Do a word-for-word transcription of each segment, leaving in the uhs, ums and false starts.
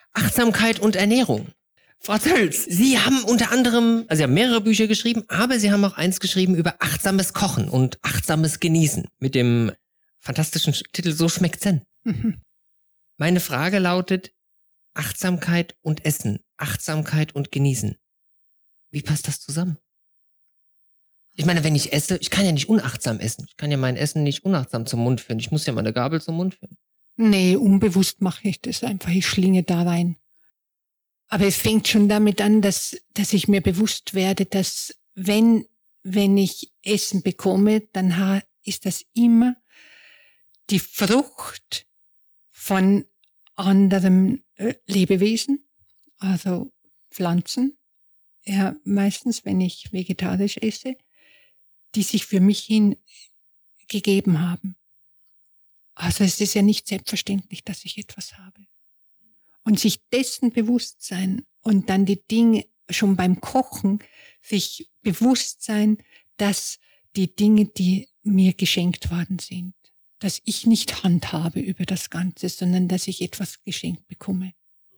Achtsamkeit und Ernährung. Frau Zölz, Sie haben unter anderem, also Sie haben mehrere Bücher geschrieben, aber Sie haben auch eins geschrieben über achtsames Kochen und achtsames Genießen mit dem fantastischen Titel So schmeckt's denn. Mhm. Meine Frage lautet, Achtsamkeit und Essen, Achtsamkeit und Genießen. Wie passt das zusammen? Ich meine, wenn ich esse, ich kann ja nicht unachtsam essen. Ich kann ja mein Essen nicht unachtsam zum Mund führen. Ich muss ja meine Gabel zum Mund führen. Nee, unbewusst mache ich das einfach. Ich schlinge da rein. Aber es fängt schon damit an, dass, dass ich mir bewusst werde, dass wenn, wenn ich Essen bekomme, dann ha, ist das immer die Frucht von anderen äh, Lebewesen, also Pflanzen, ja, meistens, wenn ich vegetarisch esse, die sich für mich hin gegeben haben. Also es ist ja nicht selbstverständlich, dass ich etwas habe. Und sich dessen bewusst sein und dann die Dinge schon beim Kochen, sich bewusst sein, dass die Dinge, die mir geschenkt worden sind, dass ich nicht Hand habe über das Ganze, sondern dass ich etwas geschenkt bekomme.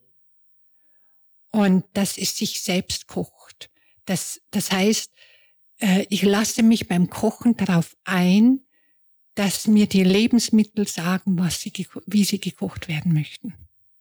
Und dass es sich selbst kocht. Das, das heißt, äh, ich lasse mich beim Kochen darauf ein, dass mir die Lebensmittel sagen, was sie, wie sie gekocht werden möchten.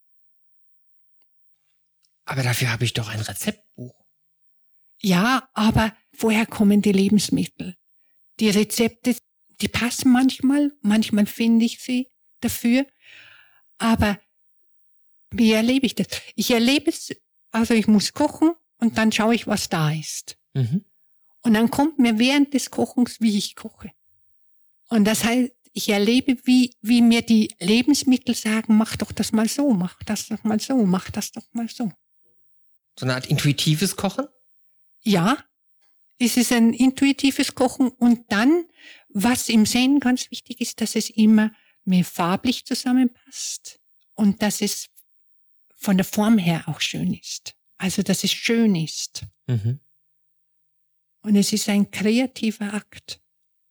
Aber dafür habe ich doch ein Rezeptbuch. Ja, aber woher kommen die Lebensmittel? Die Rezepte, die passen manchmal, manchmal finde ich sie dafür, aber wie erlebe ich das? Ich erlebe es, also ich muss kochen und dann schaue ich, was da ist. Mhm. Und dann kommt mir während des Kochens, wie ich koche. Und das heißt, ich erlebe, wie, wie mir die Lebensmittel sagen, mach doch das mal so, mach das doch mal so, mach das doch mal so. So eine Art intuitives Kochen? Ja, es ist ein intuitives Kochen und dann, was im Zen ganz wichtig ist, dass es immer mehr farblich zusammenpasst und dass es von der Form her auch schön ist. Also, dass es schön ist. Mhm. Und es ist ein kreativer Akt.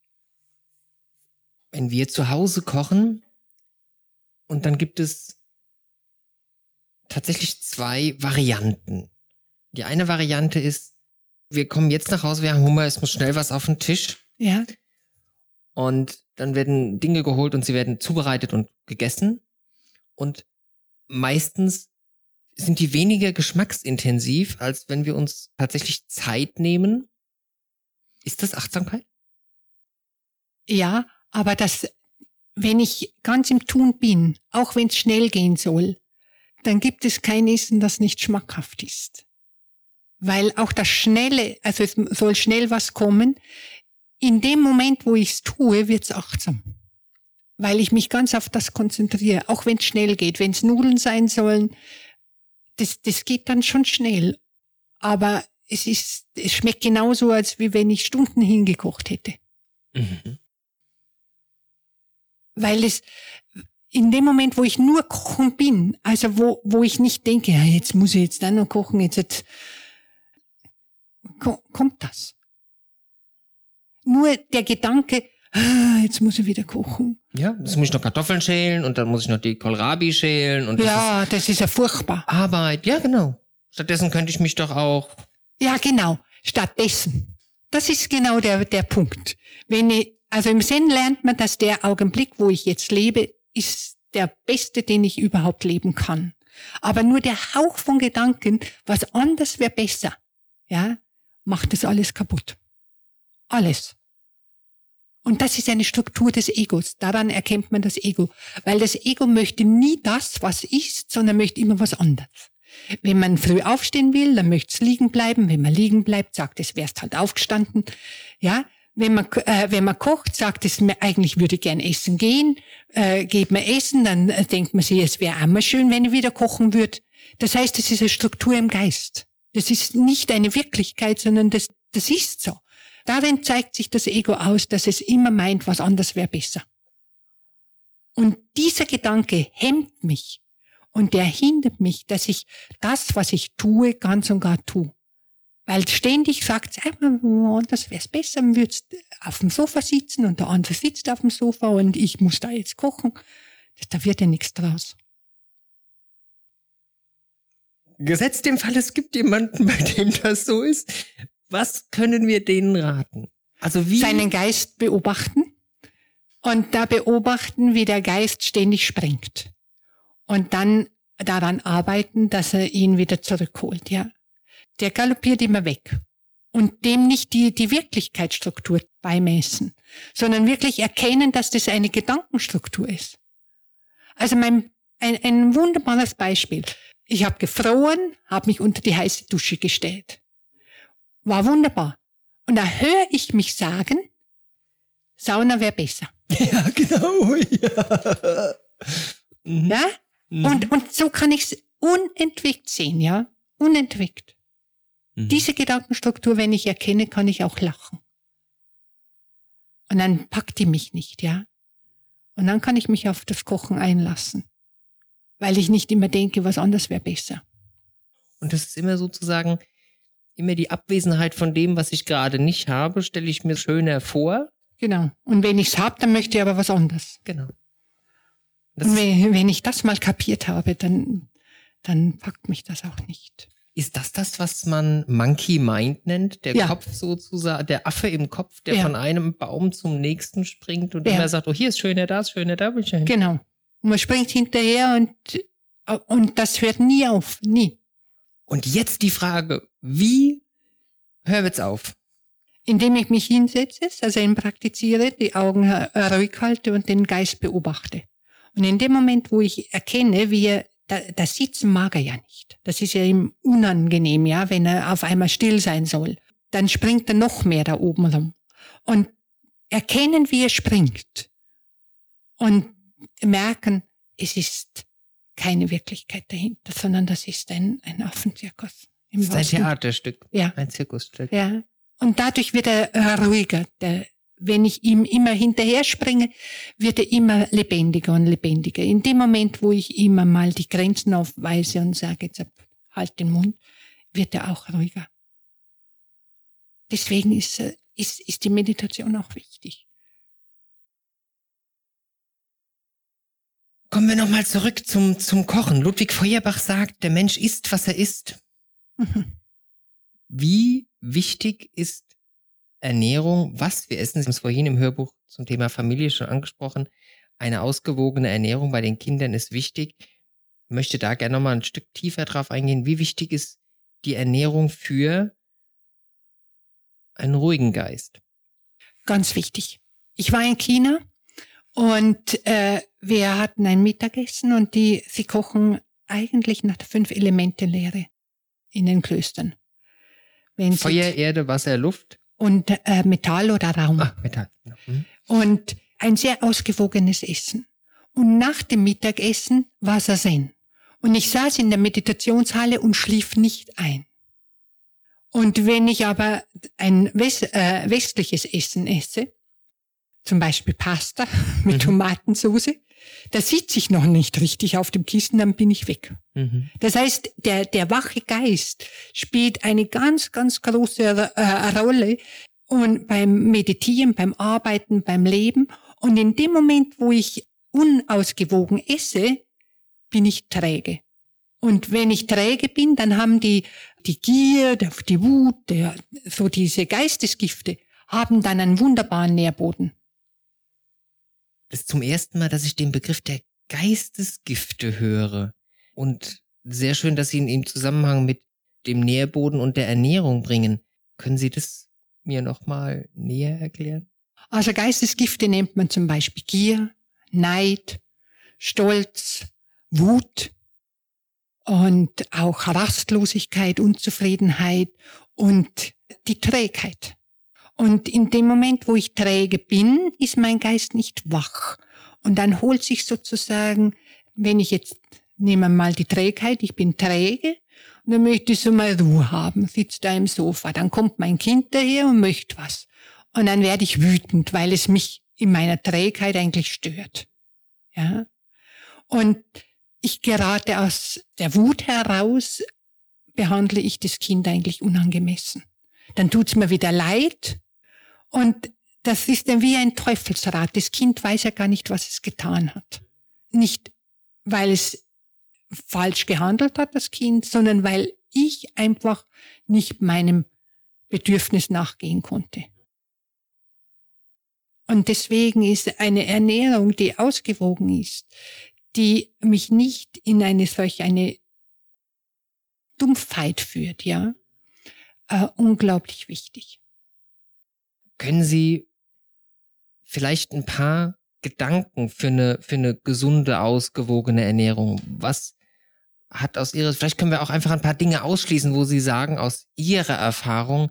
Wenn wir zu Hause kochen und dann gibt es tatsächlich zwei Varianten. Die eine Variante ist, wir kommen jetzt nach Hause, wir haben Hunger, es muss schnell was auf den Tisch. Ja. Und dann werden Dinge geholt und sie werden zubereitet und gegessen. Und meistens sind die weniger geschmacksintensiv, als wenn wir uns tatsächlich Zeit nehmen. Ist das Achtsamkeit? Ja, aber das, wenn ich ganz im Tun bin, auch wenn es schnell gehen soll, dann gibt es kein Essen, das nicht schmackhaft ist. Weil auch das Schnelle, also es soll schnell was kommen, in dem Moment, wo ich es tue, wird es achtsam. Weil ich mich ganz auf das konzentriere, auch wenn es schnell geht. Wenn es Nudeln sein sollen, das, das geht dann schon schnell. Aber es ist, es schmeckt genauso, als wie wenn ich Stunden hingekocht hätte. Mhm. Weil es, in dem Moment, wo ich nur kochen bin, also wo, wo ich nicht denke, ja, jetzt muss ich jetzt dann noch kochen, jetzt, jetzt kommt das. Nur der Gedanke, ah, jetzt muss ich wieder kochen. Ja, jetzt muss ich noch Kartoffeln schälen und dann muss ich noch die Kohlrabi schälen. Und das ja, ist das ist ja furchtbar. Arbeit, ja genau. Stattdessen könnte ich mich doch auch... Ja, genau, stattdessen. Das ist genau der, der Punkt. Wenn ich, also im Zen lernt man, dass der Augenblick, wo ich jetzt lebe, ist der beste, den ich überhaupt leben kann. Aber nur der Hauch von Gedanken, was anders wäre besser, ja, macht das alles kaputt. Alles. Und das ist eine Struktur des Egos. Daran erkennt man das Ego. Weil das Ego möchte nie das, was ist, sondern möchte immer was anderes. Wenn man früh aufstehen will, dann möchte es liegen bleiben. Wenn man liegen bleibt, sagt es, wärst halt aufgestanden. Ja, wenn man, äh, wenn man kocht, sagt es mir, eigentlich würde ich gern essen gehen. Äh, geht man essen, dann äh, denkt man sich, es wäre auch mal schön, wenn ich wieder kochen würde. Das heißt, es ist eine Struktur im Geist. Das ist nicht eine Wirklichkeit, sondern das, das ist so. Darin zeigt sich das Ego aus, dass es immer meint, was anders wäre besser. Und dieser Gedanke hemmt mich und der hindert mich, dass ich das, was ich tue, ganz und gar tue. Weil ständig sagt es, anders wäre es besser, man würde auf dem Sofa sitzen und der andere sitzt auf dem Sofa und ich muss da jetzt kochen. Da wird ja nichts draus. Gesetzt im Fall, es gibt jemanden, bei dem das so ist. Was können wir denen raten? Also wie? Seinen Geist beobachten und da beobachten, wie der Geist ständig springt. Und dann daran arbeiten, dass er ihn wieder zurückholt, ja. Der galoppiert immer weg. Und dem nicht die, die Wirklichkeitsstruktur beimessen, sondern wirklich erkennen, dass das eine Gedankenstruktur ist. Also mein, ein, ein wunderbares Beispiel. Ich habe gefroren, habe mich unter die heiße Dusche gestellt. War wunderbar. Und da höre ich mich sagen, Sauna wäre besser. Ja, genau. Ja. Mhm. Ja? Mhm. Und, und so kann ich es unentwegt sehen, ja? Unentwegt. Mhm. Diese Gedankenstruktur, wenn ich erkenne, kann ich auch lachen. Und dann packt die mich nicht, ja? Und dann kann ich mich auf das Kochen einlassen. Weil ich nicht immer denke, was anderes wäre besser. Und das ist immer sozusagen, immer die Abwesenheit von dem, was ich gerade nicht habe, stelle ich mir schöner vor. Genau. Und wenn ich es habe, dann möchte ich aber was anderes. Genau. Das Und wenn, wenn ich das mal kapiert habe, dann, dann packt mich das auch nicht. Ist das das, was man Monkey Mind nennt? Der Ja. Kopf sozusagen, der Affe im Kopf, der Ja. von einem Baum zum nächsten springt und Ja. immer sagt, oh, hier ist schöner, da ist schöner, da will ich hin. Genau. Und man springt hinterher und, und das hört nie auf. Nie. Und jetzt die Frage, wie hör jetzt auf? Indem ich mich hinsetze, also eben praktiziere, die Augen äh, ruhig halte und den Geist beobachte. Und in dem Moment, wo ich erkenne, wie er, da, das Sitzen mag er ja nicht. Das ist ja ihm unangenehm, ja, wenn er auf einmal still sein soll. Dann springt er noch mehr da oben rum. Und erkennen, wie er springt. Und merken, es ist keine Wirklichkeit dahinter, sondern das ist ein, ein Affenzirkus. Im Das ist ein wahrsten- Theaterstück, Ja. ein Zirkusstück. Ja. Und dadurch wird er äh, ruhiger. Der, wenn ich ihm immer hinterher springe, wird er immer lebendiger und lebendiger. In dem Moment, wo ich ihm mal die Grenzen aufweise und sage, jetzt halt den Mund, wird er auch ruhiger. Deswegen ist, äh, ist, ist die Meditation auch wichtig. Kommen wir nochmal zurück zum, zum Kochen. Ludwig Feuerbach sagt, der Mensch isst, was er isst. Mhm. Wie wichtig ist Ernährung, was wir essen? Sie haben es vorhin im Hörbuch zum Thema Familie schon angesprochen. Eine ausgewogene Ernährung bei den Kindern ist wichtig. Ich möchte da gerne nochmal ein Stück tiefer drauf eingehen. Wie wichtig ist die Ernährung für einen ruhigen Geist? Ganz wichtig. Ich war in China und äh, wir hatten ein Mittagessen und die, sie kochen eigentlich nach der Fünf-Elemente-Lehre in den Klöstern. Wenn sie- Feuer, Erde, Wasser, Luft. und äh, Metall oder Raum. Ah, Metall. Mhm. Und ein sehr ausgewogenes Essen. Und nach dem Mittagessen war Zen. Und ich saß in der Meditationshalle und schlief nicht ein. Und wenn ich aber ein West, äh, westliches Essen esse, zum Beispiel Pasta mit Mhm. Tomatensauce, da sitze ich noch nicht richtig auf dem Kissen, dann bin ich weg. Mhm. Das heißt, der, der wache Geist spielt eine ganz, ganz große äh, Rolle und beim Meditieren, beim Arbeiten, beim Leben. Und in dem Moment, wo ich unausgewogen esse, bin ich träge. Und wenn ich träge bin, dann haben die, die Gier, die Wut, der, so diese Geistesgifte, haben dann einen wunderbaren Nährboden. Das ist zum ersten Mal, dass ich den Begriff der Geistesgifte höre. Und sehr schön, dass Sie ihn im Zusammenhang mit dem Nährboden und der Ernährung bringen. Können Sie das mir nochmal näher erklären? Also Geistesgifte nennt man zum Beispiel Gier, Neid, Stolz, Wut und auch Rastlosigkeit, Unzufriedenheit und die Trägheit. Und in dem Moment, wo ich träge bin, ist mein Geist nicht wach. Und dann holt sich sozusagen, wenn ich jetzt, nehmen wir mal die Trägheit, ich bin träge, und dann möchte ich so mal Ruhe haben, sitze da im Sofa. Dann kommt mein Kind daher und möchte was. Und dann werde ich wütend, weil es mich in meiner Trägheit eigentlich stört. Ja. Und ich gerate aus der Wut heraus, behandle ich das Kind eigentlich unangemessen. Dann tut's mir wieder leid. Und das ist dann wie ein Teufelsrad. Das Kind weiß ja gar nicht, was es getan hat. Nicht, weil es falsch gehandelt hat, das Kind, sondern weil ich einfach nicht meinem Bedürfnis nachgehen konnte. Und deswegen ist eine Ernährung, die ausgewogen ist, die mich nicht in eine solch eine Dumpfheit führt, ja, äh, unglaublich wichtig. Können Sie vielleicht ein paar Gedanken für eine, für eine gesunde, ausgewogene Ernährung? Was hat aus Ihrer, vielleicht können wir auch einfach ein paar Dinge ausschließen, wo Sie sagen, aus Ihrer Erfahrung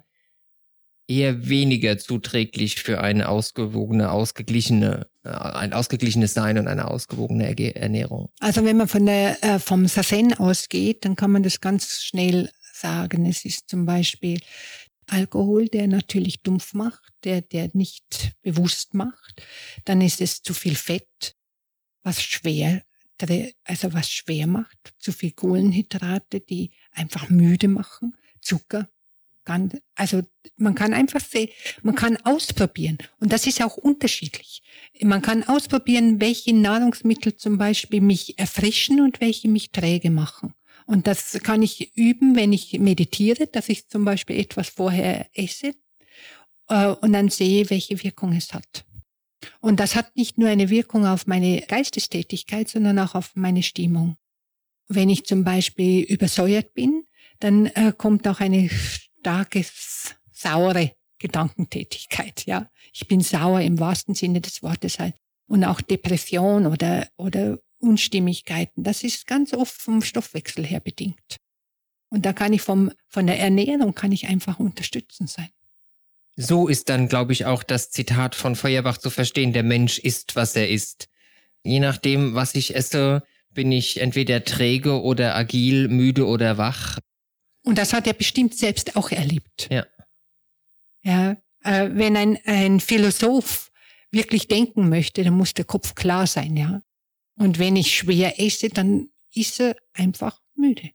eher weniger zuträglich für eine ausgewogene, ausgeglichene, äh, ein ausgeglichenes Sein und eine ausgewogene Erge- Ernährung. Also wenn man von der, äh, vom Sazen ausgeht, dann kann man das ganz schnell sagen. Es ist zum Beispiel Alkohol, der natürlich dumpf macht, der, der nicht bewusst macht. Dann ist es zu viel Fett, was schwer, also was schwer macht. Zu viel Kohlenhydrate, die einfach müde machen. Zucker. Also man kann einfach sehen, man kann ausprobieren. Und das ist auch unterschiedlich. Man kann ausprobieren, welche Nahrungsmittel zum Beispiel mich erfrischen und welche mich träge machen. Und das kann ich üben, wenn ich meditiere, dass ich zum Beispiel etwas vorher esse äh, und dann sehe, welche Wirkung es hat. Und das hat nicht nur eine Wirkung auf meine Geistestätigkeit, sondern auch auf meine Stimmung. Wenn ich zum Beispiel übersäuert bin, dann äh, kommt auch eine starke, saure Gedankentätigkeit. Ja, ich bin sauer im wahrsten Sinne des Wortes halt. Und auch Depression oder oder Unstimmigkeiten, das ist ganz oft vom Stoffwechsel her bedingt. Und da kann ich vom, von der Ernährung kann ich einfach unterstützend sein. So ist dann, glaube ich, auch das Zitat von Feuerbach zu verstehen, der Mensch isst, was er isst. Je nachdem, was ich esse, bin ich entweder träge oder agil, müde oder wach. Und das hat er bestimmt selbst auch erlebt. Ja. Ja, äh, wenn ein, ein Philosoph wirklich denken möchte, dann muss der Kopf klar sein, ja. Und wenn ich schwer esse, dann ist er einfach müde.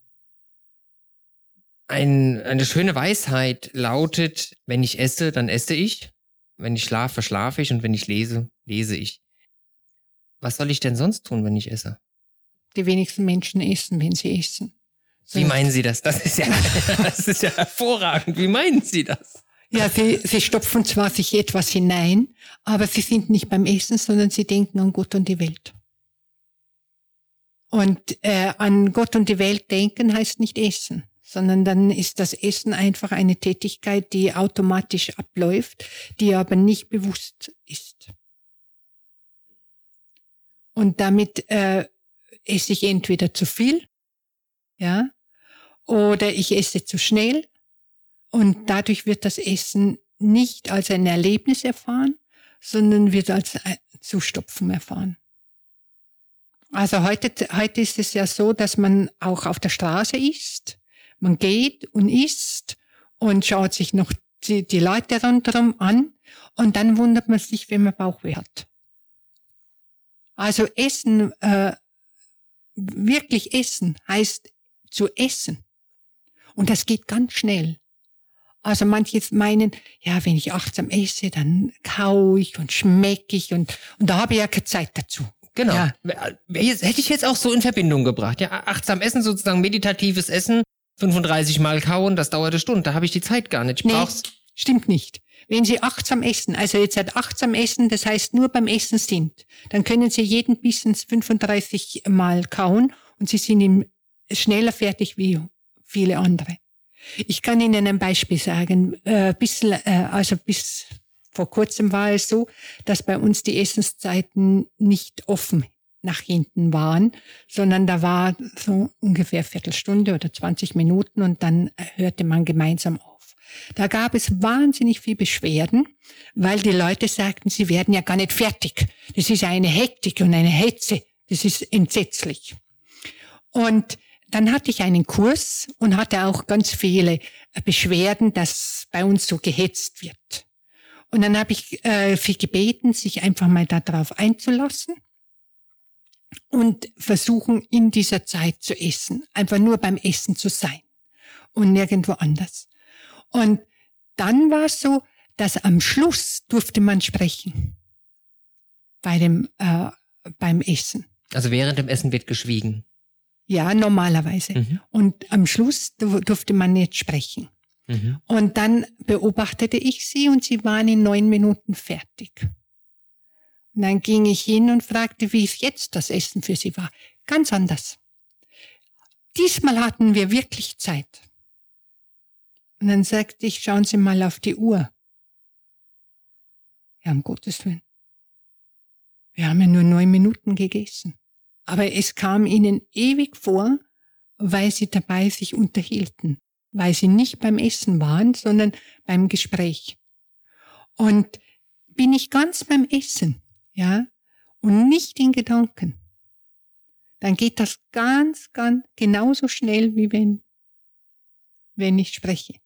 Ein, eine schöne Weisheit lautet, wenn ich esse, dann esse ich. Wenn ich schlafe, schlafe ich. Und wenn ich lese, lese ich. Was soll ich denn sonst tun, wenn ich esse? Die wenigsten Menschen essen, wenn sie essen. Wie meinen Sie das? Das ist ja, das ist ja hervorragend. Wie meinen Sie das? Ja, sie, sie stopfen zwar sich etwas hinein, aber sie sind nicht beim Essen, sondern sie denken an Gott und die Welt. Und äh, an Gott und die Welt denken heißt nicht essen, sondern dann ist das Essen einfach eine Tätigkeit, die automatisch abläuft, die aber nicht bewusst ist. Und damit äh, esse ich entweder zu viel, ja, oder ich esse zu schnell. Und dadurch wird das Essen nicht als ein Erlebnis erfahren, sondern wird als Zustopfen erfahren. Also heute, heute ist es ja so, dass man auch auf der Straße isst. Man geht und isst und schaut sich noch die, die Leute rundherum an und dann wundert man sich, wenn man Bauchweh hat. Also Essen, äh, wirklich Essen heißt zu essen. Und das geht ganz schnell. Also manche meinen, ja, wenn ich achtsam esse, dann kau ich und schmecke ich und, und da habe ich ja keine Zeit dazu. Genau. Ja. Hätte ich jetzt auch so in Verbindung gebracht. Ja, achtsam essen, sozusagen meditatives Essen, fünfunddreißig Mal kauen, das dauert eine Stunde. Da habe ich die Zeit gar nicht. Ich nee, brauch's. Stimmt nicht. Wenn Sie achtsam essen, also jetzt halt achtsam essen, das heißt nur beim Essen sind, dann können Sie jeden Bissen fünfunddreißig Mal kauen und Sie sind ihm schneller fertig wie viele andere. Ich kann Ihnen ein Beispiel sagen. Äh, bis, äh, also bis vor kurzem war es so, dass bei uns die Essenszeiten nicht offen nach hinten waren, sondern da war so ungefähr Viertelstunde oder zwanzig Minuten und dann hörte man gemeinsam auf. Da gab es wahnsinnig viel Beschwerden, weil die Leute sagten, sie werden ja gar nicht fertig. Das ist ja eine Hektik und eine Hetze. Das ist entsetzlich. Und dann hatte ich einen Kurs und hatte auch ganz viele Beschwerden, dass bei uns so gehetzt wird. Und dann habe ich äh, viel gebeten, sich einfach mal darauf einzulassen und versuchen, in dieser Zeit zu essen. Einfach nur beim Essen zu sein und nirgendwo anders. Und dann war es so, dass am Schluss durfte man sprechen bei dem, äh, beim Essen. Also während dem Essen wird geschwiegen. Ja, normalerweise. Mhm. Und am Schluss dur- durfte man nicht sprechen. Mhm. Und dann beobachtete ich sie und sie waren in neun Minuten fertig. Und dann ging ich hin und fragte, wie es jetzt das Essen für sie war. Ganz anders. Diesmal hatten wir wirklich Zeit. Und dann sagte ich, schauen Sie mal auf die Uhr. Ja, um Gottes Willen. Wir haben ja nur neun Minuten gegessen. Aber es kam ihnen ewig vor, weil sie dabei sich unterhielten. Weil sie nicht beim Essen waren, sondern beim Gespräch. Und bin ich ganz beim Essen, ja, und nicht in Gedanken, dann geht das ganz, ganz genauso schnell, wie wenn, wenn ich spreche.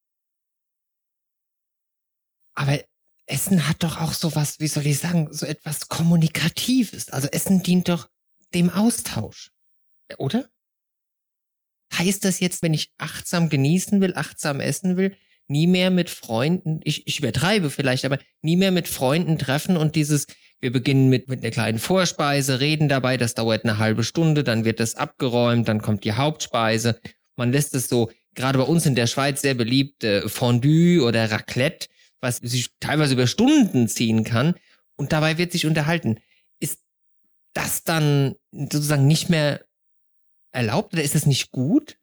Aber Essen hat doch auch sowas, wie soll ich sagen, so etwas Kommunikatives. Also Essen dient doch dem Austausch, oder? Heißt das jetzt, wenn ich achtsam genießen will, achtsam essen will, nie mehr mit Freunden, ich, ich übertreibe vielleicht, aber nie mehr mit Freunden treffen und dieses, wir beginnen mit, mit einer kleinen Vorspeise, reden dabei, das dauert eine halbe Stunde, dann wird das abgeräumt, dann kommt die Hauptspeise. Man lässt es so, gerade bei uns in der Schweiz sehr beliebt, äh, Fondue oder Raclette, was sich teilweise über Stunden ziehen kann und dabei wird sich unterhalten. Ist das dann sozusagen nicht mehr erlaubt oder ist das nicht gut?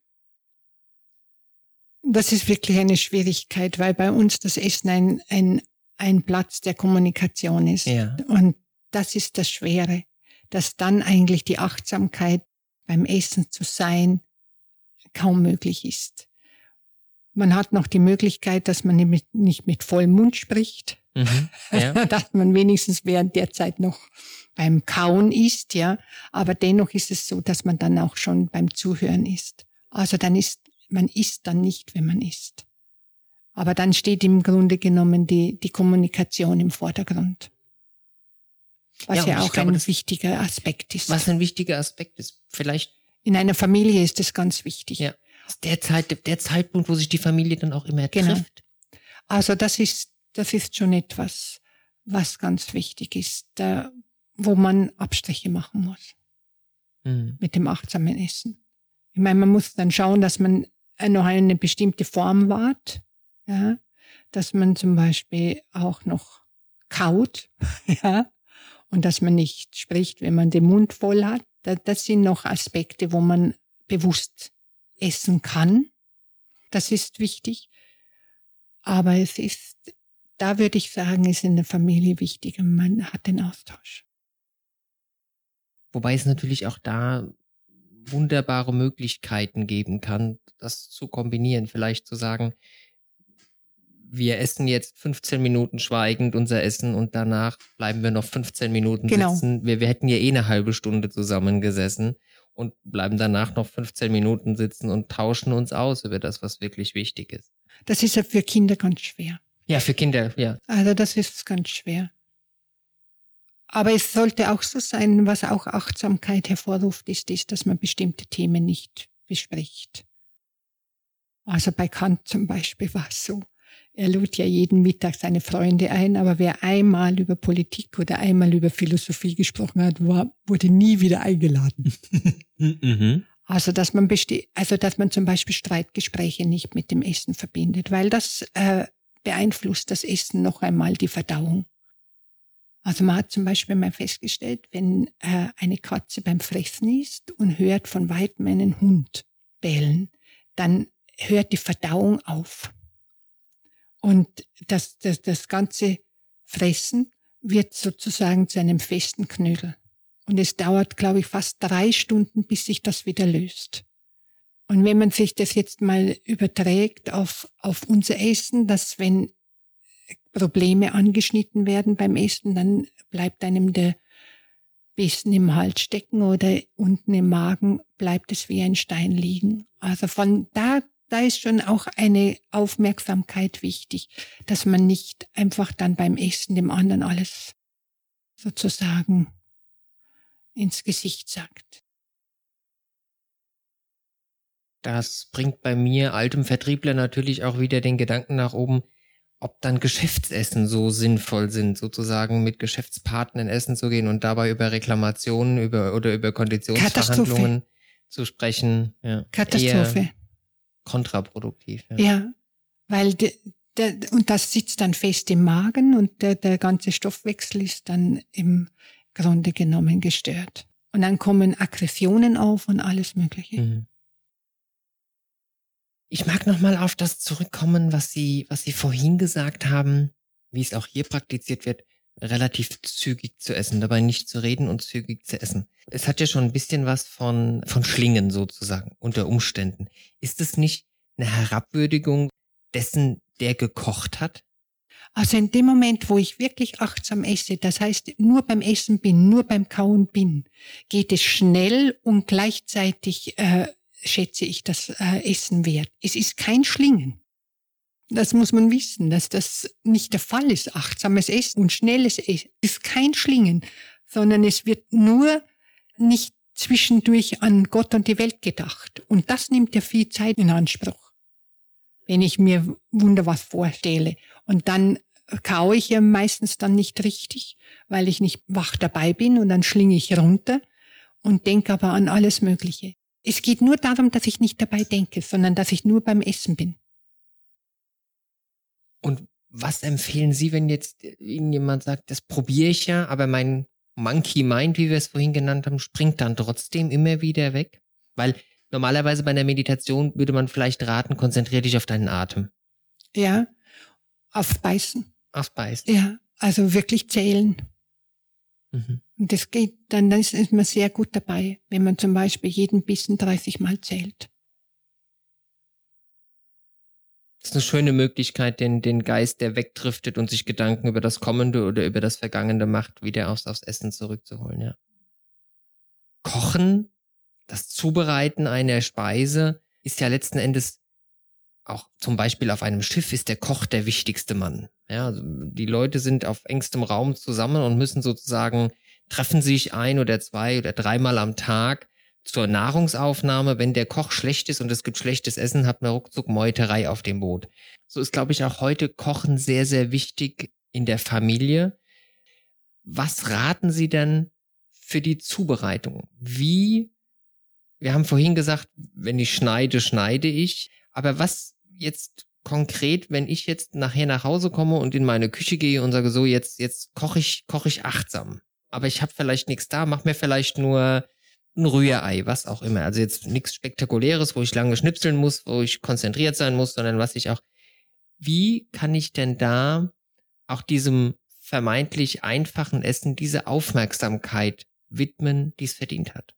Das ist wirklich eine Schwierigkeit, weil bei uns das Essen ein, ein, ein Platz der Kommunikation ist. Ja. Und das ist das Schwere, dass dann eigentlich die Achtsamkeit beim Essen zu sein kaum möglich ist. Man hat noch die Möglichkeit, dass man nicht mit vollem Mund spricht, Mhm. Ja. dass man wenigstens während der Zeit noch beim Kauen isst, ja. Aber dennoch ist es so, dass man dann auch schon beim Zuhören isst. Also dann ist, man isst dann nicht, wenn man isst. Aber dann steht im Grunde genommen die, die Kommunikation im Vordergrund. Was Ja, ja, und ich auch glaube, ein das- wichtiger Aspekt ist. Was ein wichtiger Aspekt ist. Vielleicht In einer Familie ist es ganz wichtig. ja, ist der, Zeit, der Zeitpunkt, wo sich die Familie dann auch immer Genau. trifft. Also das ist, das ist schon etwas, was ganz wichtig ist, da, wo man Abstriche machen muss Mhm. mit dem achtsamen Essen. Ich meine, man muss dann schauen, dass man noch eine bestimmte Form wahrt, ja, dass man zum Beispiel auch noch kaut, ja, und dass man nicht spricht, wenn man den Mund voll hat. Das, das sind noch Aspekte, wo man bewusst essen kann. Das ist wichtig. Aber es ist, da würde ich sagen, ist in der Familie wichtiger. Man hat den Austausch. Wobei es natürlich auch da wunderbare Möglichkeiten geben kann, das zu kombinieren. Vielleicht zu sagen, wir essen jetzt fünfzehn Minuten schweigend unser Essen und danach bleiben wir noch fünfzehn Minuten Genau. sitzen. Wir, wir hätten ja eh eine halbe Stunde zusammengesessen und bleiben danach noch fünfzehn Minuten sitzen und tauschen uns aus über das, was wirklich wichtig ist. Das ist ja für Kinder ganz schwer. Ja, für Kinder, ja. Also das ist ganz schwer. Aber es sollte auch so sein, was auch Achtsamkeit hervorruft, ist, ist, dass man bestimmte Themen nicht bespricht. Also bei Kant zum Beispiel war es so. Er lud ja jeden Mittag seine Freunde ein, aber wer einmal über Politik oder einmal über Philosophie gesprochen hat, war, wurde nie wieder eingeladen. Mhm. Also dass man besti- also dass man zum Beispiel Streitgespräche nicht mit dem Essen verbindet, weil das äh, beeinflusst das Essen noch einmal die Verdauung. Also man hat zum Beispiel mal festgestellt, wenn äh, eine Katze beim Fressen ist und hört von weitem einen Hund bellen, dann hört die Verdauung auf. Und das, das, das ganze Fressen wird sozusagen zu einem festen Knödel. Und es dauert, glaube ich, fast drei Stunden, bis sich das wieder löst. Und wenn man sich das jetzt mal überträgt auf, auf unser Essen, dass wenn Probleme angeschnitten werden beim Essen, dann bleibt einem der Bissen im Hals stecken oder unten im Magen bleibt es wie ein Stein liegen. Also von da, da ist schon auch eine Aufmerksamkeit wichtig, dass man nicht einfach dann beim Essen dem anderen alles sozusagen ins Gesicht sagt. Das bringt bei mir, altem Vertriebler, natürlich auch wieder den Gedanken nach oben, ob dann Geschäftsessen so sinnvoll sind, sozusagen mit Geschäftspartnern essen zu gehen und dabei über Reklamationen über, oder über Konditionsverhandlungen zu sprechen. Ja. Katastrophe. Eher kontraproduktiv. Ja, ja weil de, de, und das sitzt dann fest im Magen und der, der ganze Stoffwechsel ist dann im Grunde genommen gestört. Und dann kommen Aggressionen auf und alles Mögliche. Mhm. Ich mag nochmal auf das zurückkommen, was Sie, was Sie vorhin gesagt haben, wie es auch hier praktiziert wird, relativ zügig zu essen, dabei nicht zu reden und zügig zu essen. Es hat ja schon ein bisschen was von, von Schlingen sozusagen, unter Umständen. Ist es nicht eine Herabwürdigung dessen, der gekocht hat? Also in dem Moment, wo ich wirklich achtsam esse, das heißt nur beim Essen bin, nur beim Kauen bin, geht es schnell und gleichzeitig äh, schätze ich das äh, Essen wert. Es ist kein Schlingen. Das muss man wissen, dass das nicht der Fall ist. Achtsames Essen und schnelles Essen ist kein Schlingen, sondern es wird nur nicht zwischendurch an Gott und die Welt gedacht. Und das nimmt ja viel Zeit in Anspruch, wenn ich mir wunder was vorstelle. Und dann kaue ich ja meistens dann nicht richtig, weil ich nicht wach dabei bin und dann schlinge ich runter und denke aber an alles Mögliche. Es geht nur darum, dass ich nicht dabei denke, sondern dass ich nur beim Essen bin. Und was empfehlen Sie, wenn jetzt Ihnen jemand sagt, das probiere ich ja, aber mein Monkey Mind, wie wir es vorhin genannt haben, springt dann trotzdem immer wieder weg? Weil normalerweise bei einer Meditation würde man vielleicht raten, konzentrier dich auf deinen Atem. Ja, auf Beißen. Auf Beißen. Ja, also wirklich zählen. Mhm. Und das geht, dann ist, ist man sehr gut dabei, wenn man zum Beispiel jeden Bissen dreißig Mal zählt. Das ist eine schöne Möglichkeit, den, den Geist, der wegdriftet und sich Gedanken über das Kommende oder über das Vergangene macht, wieder aufs, aufs Essen zurückzuholen, ja. Kochen, das Zubereiten einer Speise ist ja letzten Endes auch zum Beispiel auf einem Schiff ist der Koch der wichtigste Mann. Ja, also die Leute sind auf engstem Raum zusammen und müssen sozusagen, treffen sich ein oder zwei oder dreimal am Tag zur Nahrungsaufnahme. Wenn der Koch schlecht ist und es gibt schlechtes Essen, hat man ruckzuck Meuterei auf dem Boot. So ist, glaube ich, auch heute Kochen sehr, sehr wichtig in der Familie. Was raten Sie denn für die Zubereitung? Wie, wir haben vorhin gesagt, wenn ich schneide, schneide ich. Aber was jetzt konkret, wenn ich jetzt nachher nach Hause komme und in meine Küche gehe und sage, so jetzt, jetzt koche ich, koche ich achtsam. Aber ich habe vielleicht nichts da, mach mir vielleicht nur ein Rührei, was auch immer. Also jetzt nichts Spektakuläres, wo ich lange schnipseln muss, wo ich konzentriert sein muss, sondern was ich auch, wie kann ich denn da auch diesem vermeintlich einfachen Essen diese Aufmerksamkeit widmen, die es verdient hat?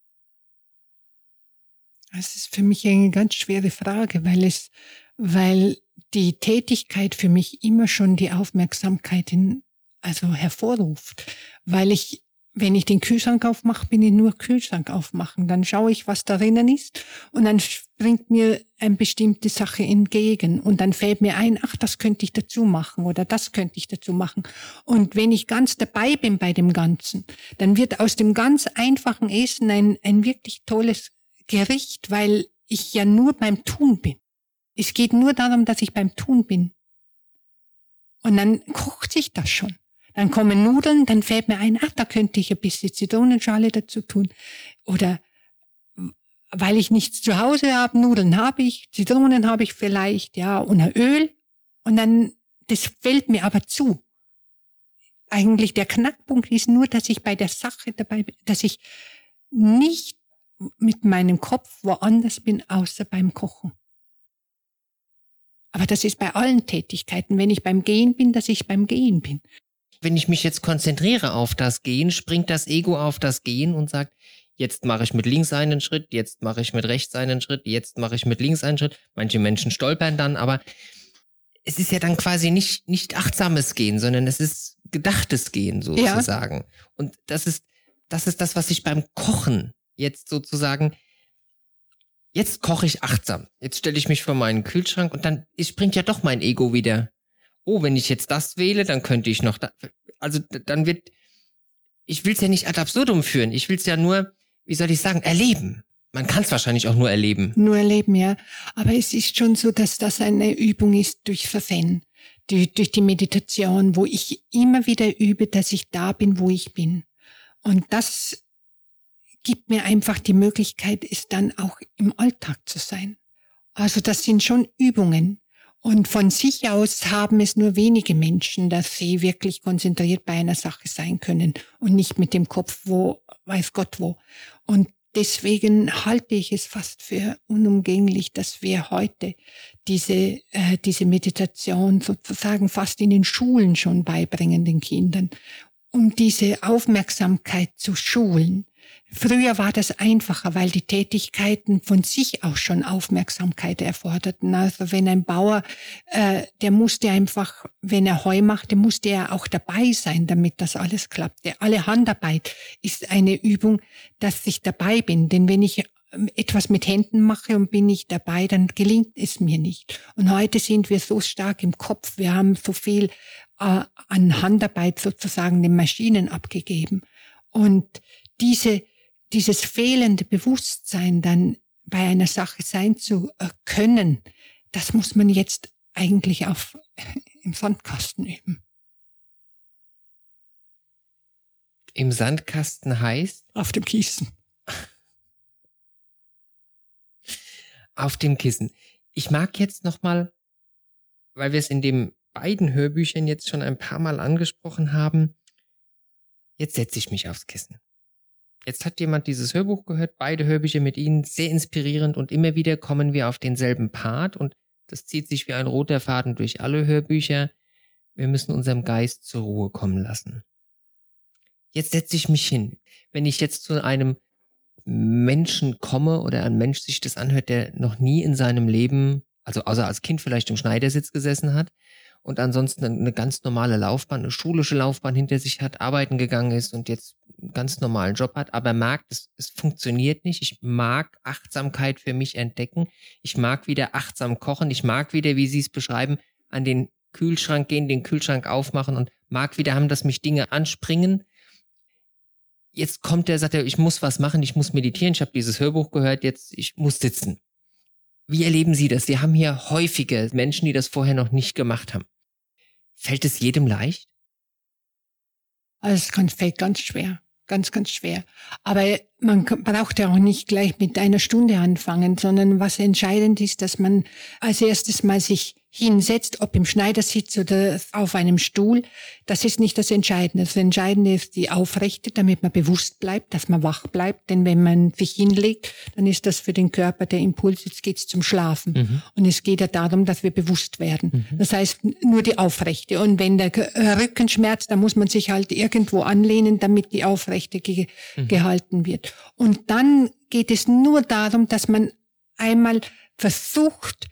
Das ist für mich eine ganz schwere Frage, weil es, weil die Tätigkeit für mich immer schon die Aufmerksamkeit in, also hervorruft. Weil ich, wenn ich den Kühlschrank aufmache, bin ich nur Kühlschrank aufmachen. Dann schaue ich, was darin ist und dann springt mir eine bestimmte Sache entgegen und dann fällt mir ein, ach, das könnte ich dazu machen oder das könnte ich dazu machen. Und wenn ich ganz dabei bin bei dem Ganzen, dann wird aus dem ganz einfachen Essen ein, ein wirklich tolles Gericht, weil ich ja nur beim Tun bin. Es geht nur darum, dass ich beim Tun bin. Und dann kocht sich das schon. Dann kommen Nudeln, dann fällt mir ein, ach, da könnte ich ein bisschen Zitronenschale dazu tun. Oder weil ich nichts zu Hause habe, Nudeln habe ich, Zitronen habe ich vielleicht, ja, und ein Öl. Und dann, das fällt mir aber zu. Eigentlich der Knackpunkt ist nur, dass ich bei der Sache dabei bin, dass ich nicht mit meinem Kopf woanders bin, außer beim Kochen. Aber das ist bei allen Tätigkeiten. Wenn ich beim Gehen bin, dass ich beim Gehen bin. Wenn ich mich jetzt konzentriere auf das Gehen, springt das Ego auf das Gehen und sagt, jetzt mache ich mit links einen Schritt, jetzt mache ich mit rechts einen Schritt, jetzt mache ich mit links einen Schritt. Manche Menschen stolpern dann, aber es ist ja dann quasi nicht, nicht achtsames Gehen, sondern es ist gedachtes Gehen sozusagen. Ja. Und das ist, das ist das, was ich beim Kochen jetzt sozusagen, jetzt koche ich achtsam. Jetzt stelle ich mich vor meinen Kühlschrank und dann springt ja doch mein Ego wieder. Oh, wenn ich jetzt das wähle, dann könnte ich noch da. Also dann wird, ich will es ja nicht ad absurdum führen. Ich will es ja nur, wie soll ich sagen, erleben. Man kann es wahrscheinlich auch nur erleben. Nur erleben, ja. Aber es ist schon so, dass das eine Übung ist durch Versen, durch, durch die Meditation, wo ich immer wieder übe, dass ich da bin, wo ich bin. Und das gibt mir einfach die Möglichkeit, es dann auch im Alltag zu sein. Also das sind schon Übungen. Und von sich aus haben es nur wenige Menschen, dass sie wirklich konzentriert bei einer Sache sein können und nicht mit dem Kopf, wo, weiß Gott wo. Und deswegen halte ich es fast für unumgänglich, dass wir heute diese, äh, diese Meditation sozusagen fast in den Schulen schon beibringen, den Kindern, um diese Aufmerksamkeit zu schulen. Früher war das einfacher, weil die Tätigkeiten von sich auch schon Aufmerksamkeit erforderten. Also wenn ein Bauer, äh, der musste einfach, wenn er Heu machte, musste er auch dabei sein, damit das alles klappte. Alle Handarbeit ist eine Übung, dass ich dabei bin. Denn wenn ich etwas mit Händen mache und bin nicht dabei, dann gelingt es mir nicht. Und heute sind wir so stark im Kopf, wir haben so viel äh, an Handarbeit sozusagen den Maschinen abgegeben. Und diese Dieses fehlende Bewusstsein dann bei einer Sache sein zu können, das muss man jetzt eigentlich auf, im Sandkasten üben. Im Sandkasten heißt? Auf dem Kissen. Auf dem Kissen. Ich mag jetzt nochmal, weil wir es in den beiden Hörbüchern jetzt schon ein paar Mal angesprochen haben, jetzt setze ich mich aufs Kissen. Jetzt hat jemand dieses Hörbuch gehört, beide Hörbücher mit Ihnen, sehr inspirierend und immer wieder kommen wir auf denselben Part und das zieht sich wie ein roter Faden durch alle Hörbücher. Wir müssen unserem Geist zur Ruhe kommen lassen. Jetzt setze ich mich hin. Wenn ich jetzt zu einem Menschen komme oder ein Mensch sich das anhört, der noch nie in seinem Leben, also außer als Kind vielleicht im Schneidersitz gesessen hat, und ansonsten eine ganz normale Laufbahn, eine schulische Laufbahn hinter sich hat, arbeiten gegangen ist und jetzt einen ganz normalen Job hat, aber merkt, es, es funktioniert nicht. Ich mag Achtsamkeit für mich entdecken. Ich mag wieder achtsam kochen. Ich mag wieder, wie Sie es beschreiben, an den Kühlschrank gehen, den Kühlschrank aufmachen und mag wieder haben, dass mich Dinge anspringen. Jetzt kommt der, sagt er, ich muss was machen, ich muss meditieren. Ich habe dieses Hörbuch gehört, jetzt ich muss sitzen. Wie erleben Sie das? Sie haben hier häufige Menschen, die das vorher noch nicht gemacht haben. Fällt es jedem leicht? Also es kann, fällt ganz schwer, ganz, ganz schwer. Aber man braucht ja auch nicht gleich mit einer Stunde anfangen, sondern was entscheidend ist, dass man als erstes mal sich hinsetzt, ob im Schneidersitz oder auf einem Stuhl. Das ist nicht das Entscheidende. Das Entscheidende ist die Aufrechte, damit man bewusst bleibt, dass man wach bleibt. Denn wenn man sich hinlegt, dann ist das für den Körper der Impuls, jetzt geht's zum Schlafen. Mhm. Und es geht ja darum, dass wir bewusst werden. Mhm. Das heißt, nur die Aufrechte. Und wenn der Rücken schmerzt, dann muss man sich halt irgendwo anlehnen, damit die Aufrechte ge- mhm. gehalten wird. Und dann geht es nur darum, dass man einmal versucht,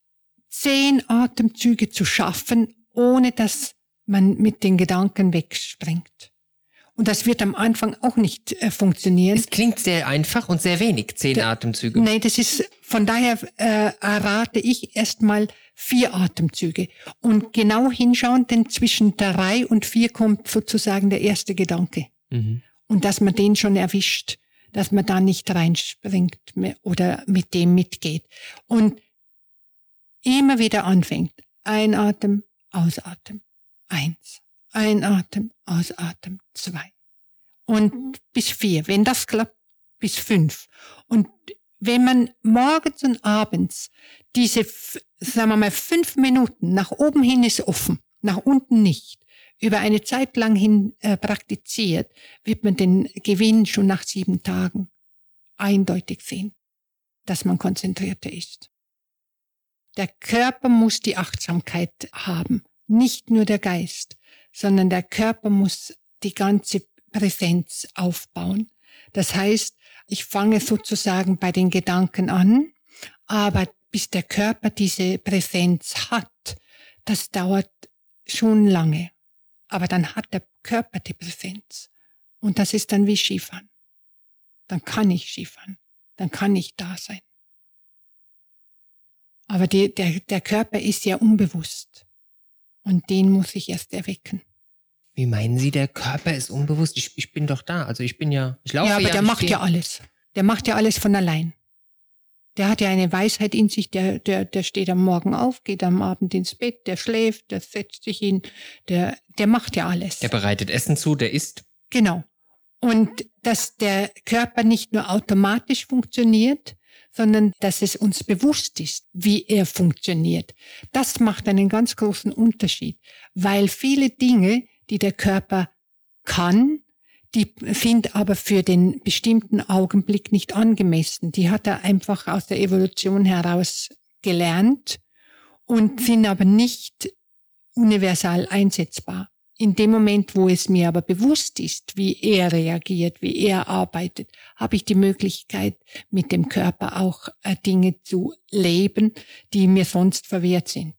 zehn Atemzüge zu schaffen, ohne dass man mit den Gedanken wegspringt. Und das wird am Anfang auch nicht äh, funktionieren. Es klingt sehr einfach und sehr wenig, zehn da, Atemzüge. Nein, das ist, von daher äh, errate ich erstmal vier Atemzüge. Und genau hinschauen, denn zwischen drei und vier kommt sozusagen der erste Gedanke. Mhm. Und dass man den schon erwischt, dass man da nicht reinspringt oder mit dem mitgeht. Und immer wieder anfängt. Einatmen, ausatmen. Eins. Einatmen, ausatmen. Zwei. Und bis vier. Wenn das klappt, bis fünf. Und wenn man morgens und abends diese, sagen wir mal, fünf Minuten, nach oben hin ist offen, nach unten nicht, über eine Zeit lang hin äh, praktiziert, wird man den Gewinn schon nach sieben Tagen eindeutig sehen, dass man konzentrierter ist. Der Körper muss die Achtsamkeit haben, nicht nur der Geist, sondern der Körper muss die ganze Präsenz aufbauen. Das heißt, ich fange sozusagen bei den Gedanken an, aber bis der Körper diese Präsenz hat, das dauert schon lange. Aber dann hat der Körper die Präsenz. Und das ist dann wie Skifahren. Dann kann ich Skifahren. Dann kann ich da sein. Aber die, der, der Körper ist ja unbewusst. Und den muss ich erst erwecken. Wie meinen Sie, der Körper ist unbewusst? Ich, ich bin doch da. Also ich bin ja, ich laufe ja. Ja, aber ja, der macht stehe. ja alles. Der macht ja alles von allein. Der hat ja eine Weisheit in sich, der, der, der steht am Morgen auf, geht am Abend ins Bett, der schläft, der setzt sich hin, der, der macht ja alles. Der bereitet Essen zu, der isst. Genau. Und dass der Körper nicht nur automatisch funktioniert, sondern dass es uns bewusst ist, wie er funktioniert. Das macht einen ganz großen Unterschied, weil viele Dinge, die der Körper kann, die sind aber für den bestimmten Augenblick nicht angemessen. Die hat er einfach aus der Evolution heraus gelernt und sind aber nicht universal einsetzbar. In dem Moment, wo es mir aber bewusst ist, wie er reagiert, wie er arbeitet, habe ich die Möglichkeit, mit dem Körper auch äh, Dinge zu leben, die mir sonst verwehrt sind.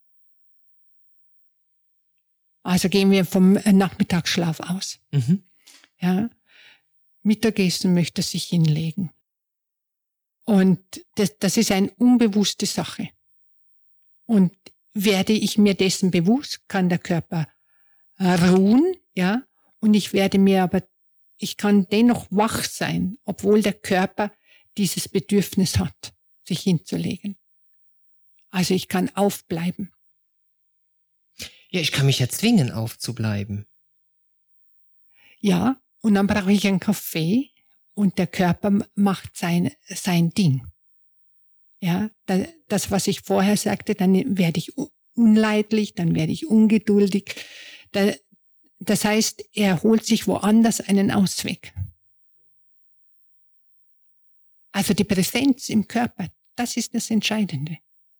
Also gehen wir vom Nachmittagsschlaf aus. Mhm. Ja, Mittagessen möchte sich hinlegen. Und das, das ist eine unbewusste Sache. Und werde ich mir dessen bewusst, kann der Körper ruhen, ja, und ich werde mir aber, ich kann dennoch wach sein, obwohl der Körper dieses Bedürfnis hat, sich hinzulegen. Also ich kann aufbleiben. Ja, ich kann mich ja zwingen, aufzubleiben. Ja, und dann brauche ich einen Kaffee und der Körper macht sein, sein Ding. Ja, das, was ich vorher sagte, dann werde ich unleidlich, dann werde ich ungeduldig. Das heißt, er holt sich woanders einen Ausweg. Also die Präsenz im Körper, das ist das Entscheidende.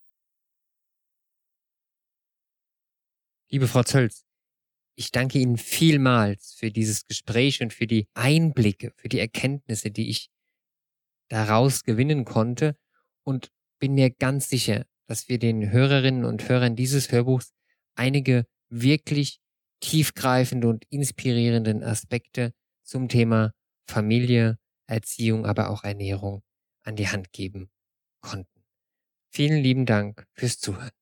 Liebe Frau Zölz, ich danke Ihnen vielmals für dieses Gespräch und für die Einblicke, für die Erkenntnisse, die ich daraus gewinnen konnte und bin mir ganz sicher, dass wir den Hörerinnen und Hörern dieses Hörbuchs einige wirklich tiefgreifende und inspirierenden Aspekte zum Thema Familie, Erziehung, aber auch Ernährung an die Hand geben konnten. Vielen lieben Dank fürs Zuhören.